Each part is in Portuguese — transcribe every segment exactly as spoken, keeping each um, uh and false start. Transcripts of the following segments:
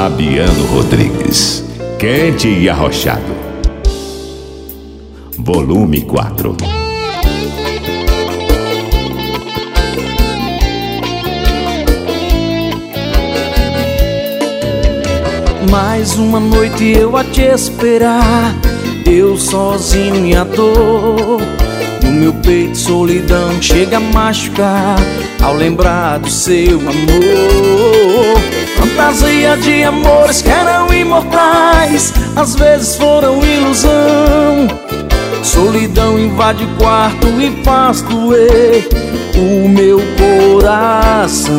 Fabiano Rodrigues, quente e arrochado. Volume quatro. Mais uma noite eu a te esperar, eu sozinho e a dor. No meu peito solidão chega a machucar ao lembrar do seu amor. Fantasia de amores que eram imortais, às vezes foram ilusão. Solidão invade o quarto e faz doer o meu coração.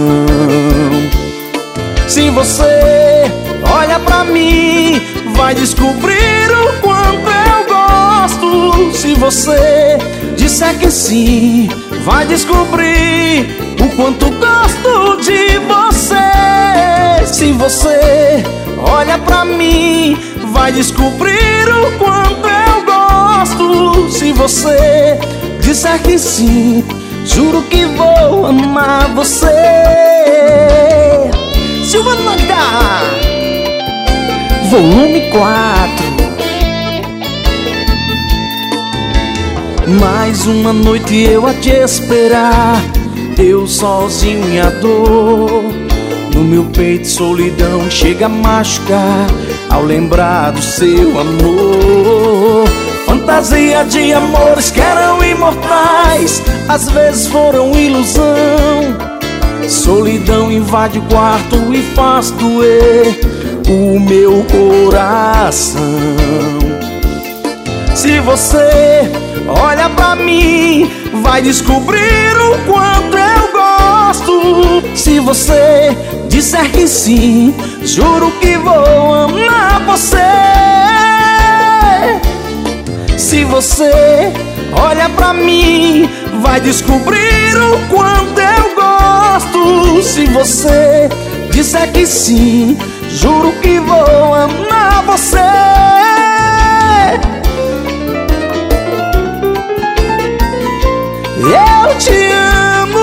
Se você olha pra mim, vai descobrir o quanto eu gosto. Se você disser que sim, vai descobrir o quanto gosto de você. Se você olha pra mim, vai descobrir o quanto eu gosto. Se você disser que sim, juro que vou amar você. Silvano Magda, volume quatro. Mais uma noite eu a te esperar, eu sozinho e a dor. No meu peito solidão chega a machucar ao lembrar do seu amor. Fantasia de amores que eram imortais, às vezes foram ilusão. Solidão invade o quarto e faz doer o meu coração. Se você olha pra mim, vai descobrir o quanto eu gosto. Se você disser que sim, juro que vou amar você. Se você olha pra mim, vai descobrir o quanto eu gosto. Se você disser que sim, juro que vou amar você. Eu te amo,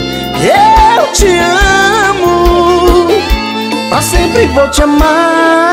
eu te amo, pra sempre vou te amar.